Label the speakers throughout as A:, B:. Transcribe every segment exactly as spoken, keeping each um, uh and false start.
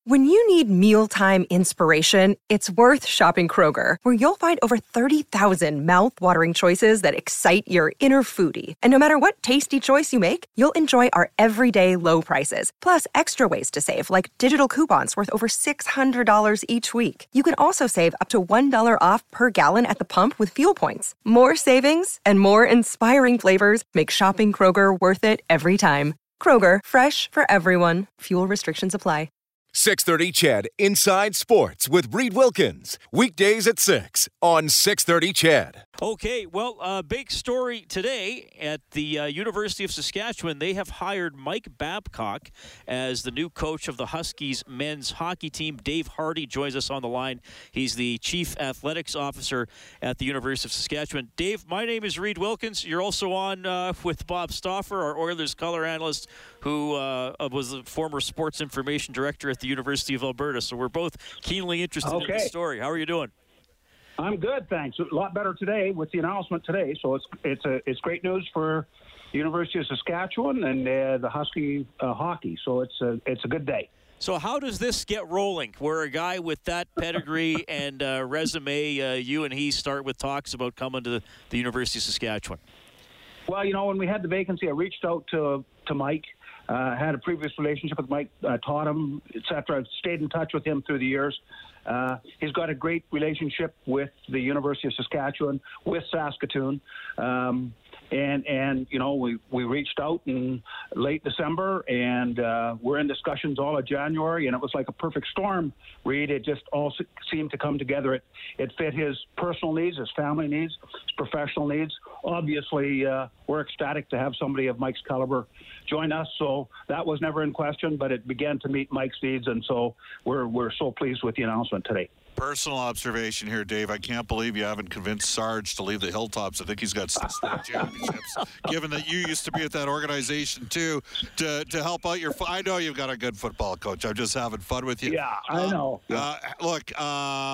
A: When you need mealtime inspiration, it's worth shopping Kroger, where you'll find over thirty thousand mouth-watering choices that excite your inner foodie. And no matter what tasty choice you make, you'll enjoy our everyday low prices, plus extra ways to save, like digital coupons worth over six hundred dollars each week. You can also save up to one dollar off per gallon at the pump with fuel points. More savings and more inspiring flavors make shopping Kroger worth it every time. Kroger, fresh for everyone. Fuel restrictions apply.
B: six thirty C H E D Inside Sports with Reed Wilkins. Weekdays at six on six thirty C H E D.
C: Okay, well, uh, big story today at the uh, University of Saskatchewan. They have hired Mike Babcock as the new coach of the Huskies men's hockey team. Dave Hardy joins us on the line. He's the Chief Athletics Officer at the University of Saskatchewan. Dave, my name is Reed Wilkins. You're also on uh, with Bob Stauffer, our Oilers color analyst, who uh, was the former sports information director at the University of Alberta. So we're both keenly interested
D: okay.
C: in this story. How are you doing?
D: I'm good, thanks. A lot better today with the announcement today. So it's it's a it's great news for the University of Saskatchewan and uh, the Husky uh, hockey. So it's a it's a good day.
C: So how does this get rolling? Where a guy with that pedigree and uh, resume, uh, you and he start with talks about coming to the, the University of Saskatchewan?
D: Well, you know, when we had the vacancy, I reached out to to Mike. Uh, had a previous relationship with Mike, uh, taught him, et cetera. Stayed in touch with him through the years. Uh, he's got a great relationship with the University of Saskatchewan, with Saskatoon. Um, and, and you know, we, we reached out in late December, and uh, we're in discussions all of January, and it was like a perfect storm, Reed. It just all seemed to come together. It, it fit his personal needs, his family needs, his professional needs. Obviously, uh, we're ecstatic to have somebody of Mike's caliber join us, so that was never in question, but it began to meet Mike's needs, and so we're we're so pleased with the announcement today.
E: Personal observation here, Dave. I can't believe you haven't convinced Sarge to leave the Hilltops. I think he's got six championships. Given that you used to be at that organization too, to to help out your. I know you've got a good football coach. I'm just having fun with you.
D: Yeah, I know.
E: Uh, uh, look, uh,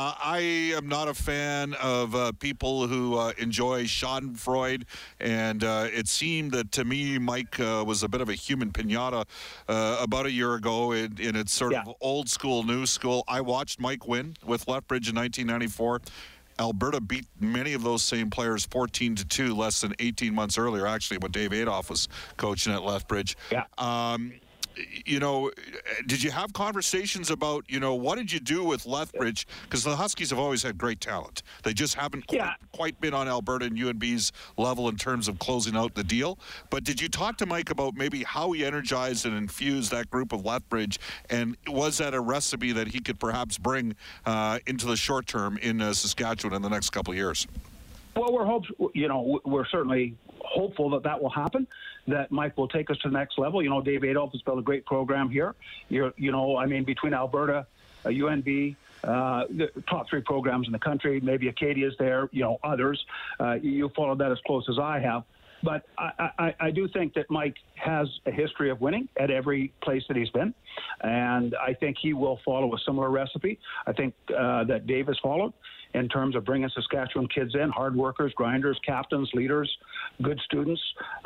E: I am not a fan of uh, people who uh, enjoy Schadenfreude, and uh, it seemed that to me, Mike uh, was a bit of a human pinata uh, about a year ago, and, and it's sort
D: yeah.
E: of old school, new school. I watched Mike win with Lethbridge in nineteen ninety-four. Alberta beat many of those same players fourteen to two less than eighteen months earlier, actually, when Dave Adolph was coaching at Lethbridge.
D: Yeah.
E: Um, you know, did you have conversations about, you know, what did you do with Lethbridge? Because the Huskies have always had great talent. They just haven't
D: yeah.
E: quite, quite been on Alberta and U N B's level in terms of closing out the deal. But did you talk to Mike about maybe how he energized and infused that group of Lethbridge? And was that a recipe that he could perhaps bring uh, into the short term in uh, Saskatchewan in the next couple of years?
D: Well, we're hopes, you know, we're certainly hopeful that that will happen, that Mike will take us to the next level. You know, Dave Adolph has built a great program here. You're, you know, I mean, between Alberta, uh, U N B, uh, the top three programs in the country, maybe Acadia's there, you know, others. Uh, you followed that as close as I have. But I, I, I do think that Mike has a history of winning at every place that he's been. And I think he will follow a similar recipe. I think uh, that Dave has followed in terms of bringing Saskatchewan kids in, hard workers, grinders, captains, leaders, good students.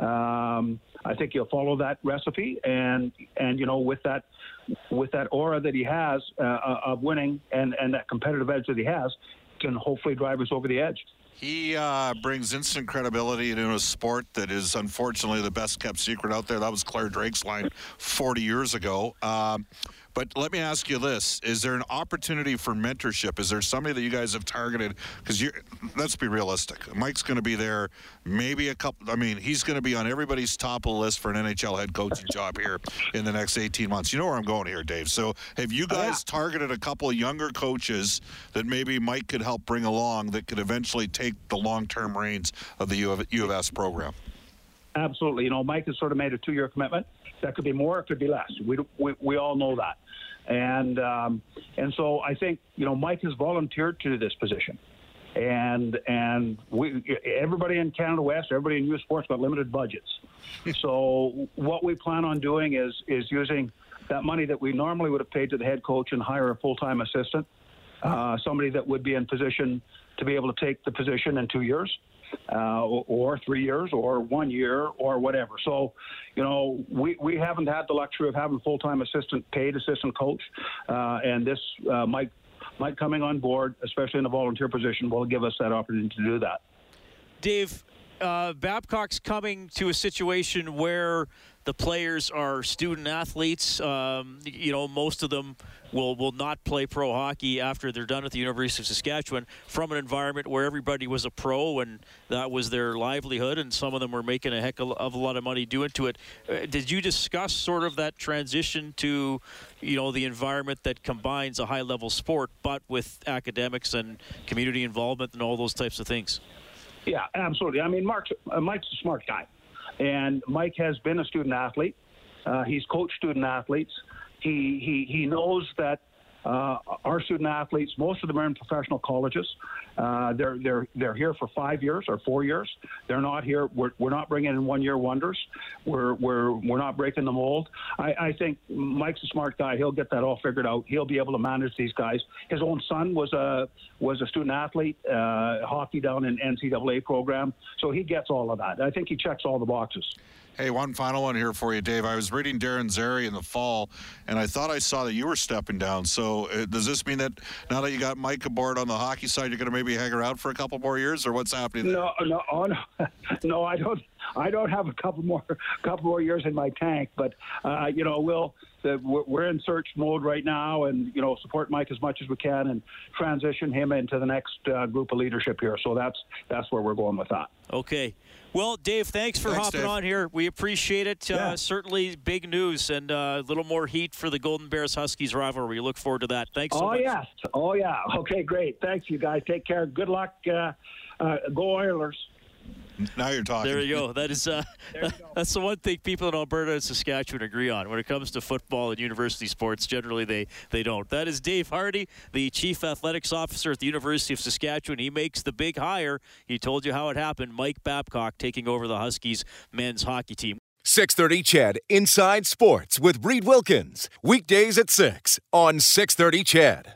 D: Um, I think he'll follow that recipe. And, and you know, with that with that aura that he has uh, of winning and, and that competitive edge that he has, can hopefully drive us over the edge.
E: He uh, brings instant credibility into a sport that is unfortunately the best kept secret out there. That was Claire Drake's line forty years ago. Um, but let me ask you this. Is there an opportunity for mentorship? Is there somebody that you guys have targeted? Because let's be realistic. Mike's going to be there maybe a couple. I mean, he's going to be on everybody's top of the list for an N H L head coaching job here in the next eighteen months. You know where I'm going here, Dave. So have you guys yeah. targeted a couple of younger coaches that maybe Mike could help bring along that could eventually take the long-term reins of the U of, U of S program?
D: Absolutely. You know, Mike has sort of made a two-year commitment. That could be more, it could be less. We we, we all know that. And um, and so I think, you know, Mike has volunteered to this position. And and we everybody in Canada West, everybody in U Sports got limited budgets. So what we plan on doing is is using that money that we normally would have paid to the head coach and hire a full-time assistant, uh, somebody that would be in position to be able to take the position in two years uh, or, or three years or one year or whatever. So, you know, we, we haven't had the luxury of having full-time assistant, paid assistant coach, uh, and this uh, Mike, Mike coming on board, especially in a volunteer position, will give us that opportunity to do that.
C: Dave, uh, Babcock's coming to a situation where the players are student athletes. Um, you know, most of them will, will not play pro hockey after they're done at the University of Saskatchewan, from an environment where everybody was a pro and that was their livelihood, and some of them were making a heck of a lot of money doing to it. Uh, did you discuss sort of that transition to, you know, the environment that combines a high-level sport but with academics and community involvement and all those types of things?
D: Yeah, absolutely. I mean, Mark's, uh, Mike's a smart guy. And Mike has been a student athlete. Uh, he's coached student athletes. He he he knows that uh, our student athletes, most of them are in professional colleges. Uh, they're they're they're here for five years or four years. They're not here. We're we're not bringing in one-year wonders. We're we're we're not breaking the mold. I, I think Mike's a smart guy. He'll get that all figured out. He'll be able to manage these guys. His own son was a was a student athlete, uh, hockey down in N C double A program. So he gets all of that. I think he checks all the boxes.
E: Hey, one final one here for you, Dave. I was reading Darren Zary in the fall, and I thought I saw that you were stepping down. So uh, does this mean that now that you got Mike aboard on the hockey side, you're going to maybe hang around for a couple more years, or what's happening there?
D: No, no, oh, no, no. I don't. I don't have a couple more, couple more years in my tank. But uh, you know, we'll. The, we're in search mode right now, and you know, support Mike as much as we can, and transition him into the next uh, group of leadership here. So that's that's where we're going with that.
C: Okay. Well, Dave, thanks for
E: thanks,
C: hopping
E: Dave.
C: on here. We appreciate it.
D: Yeah.
C: Uh, certainly big news and uh, a little more heat for the Golden Bears Huskies rivalry. Look forward to that. Thanks so
D: oh,
C: much.
D: Oh, yes. Oh, yeah. Okay, great. Thanks, you guys. Take care. Good luck. Uh, uh, go Oilers.
E: Now you're talking.
C: There you go. That is uh,
D: go.
C: that's the one thing people in Alberta and Saskatchewan agree on. When it comes to football and university sports, generally they, they don't. That is Dave Hardy, the Chief Athletics Officer at the University of Saskatchewan. He makes the big hire. He told you how it happened. Mike Babcock taking over the Huskies men's hockey team.
B: six thirty C H E D Inside Sports with Reed Wilkins. Weekdays at six on six thirty C H E D.